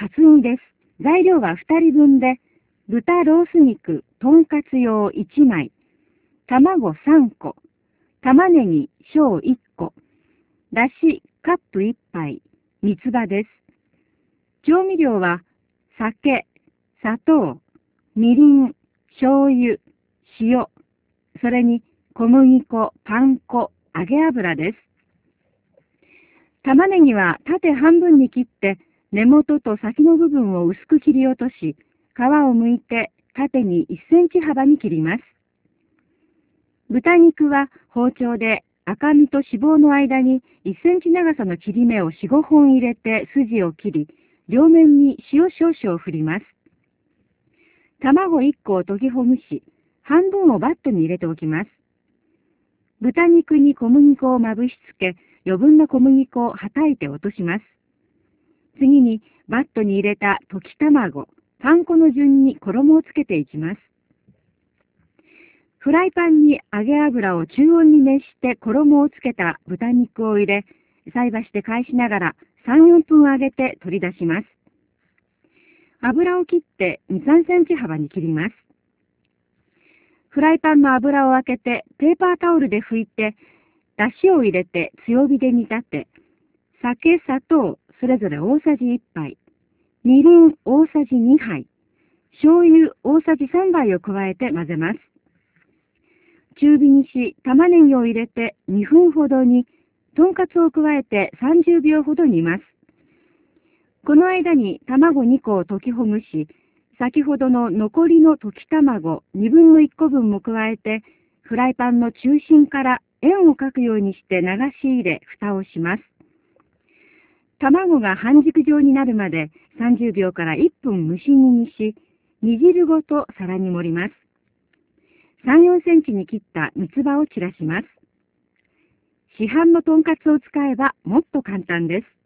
カツ煮です。材料は2人分で、豚ロース肉、とんかつ用1枚、卵3個、玉ねぎ小1個、だしカップ1杯、三つ葉です。調味料は酒、砂糖、みりん、醤油、塩、それに小麦粉、パン粉、揚げ油です。玉ねぎは縦半分に切って根元と先の部分を薄く切り落とし、皮を剥いて縦に1センチ幅に切ります。豚肉は包丁で赤身と脂肪の間に1センチ長さの切り目を4、5本入れて筋を切り、両面に塩少々振ります。卵1個を溶きほぐし、半分をバットに入れておきます。豚肉に小麦粉をまぶしつけ、余分な小麦粉をはたいて落とします。次にバットに入れた溶き卵、パン粉の順に衣をつけていきます。フライパンに揚げ油を中温に熱して衣をつけた豚肉を入れ、菜箸で返しながら3、4分揚げて取り出します。油を切って2、3センチ幅に切ります。フライパンの油を開けてペーパータオルで拭いて、だしを入れて強火で煮立て、酒、砂糖、それぞれ大さじ1杯、みりん大さじ2杯、醤油大さじ3杯を加えて混ぜます。中火にし、玉ねぎを入れて2分ほどに、とんかつを加えて30秒ほど煮ます。この間に卵2個を溶きほぐし、先ほどの残りの溶き卵2分の1個分も加えて、フライパンの中心から円を描くようにして流し入れ、蓋をします。卵が半熟状になるまで30秒から1分蒸し煮にし、煮汁ごと皿に盛ります。3、4センチに切った三つ葉を散らします。市販のとんかつを使えばもっと簡単です。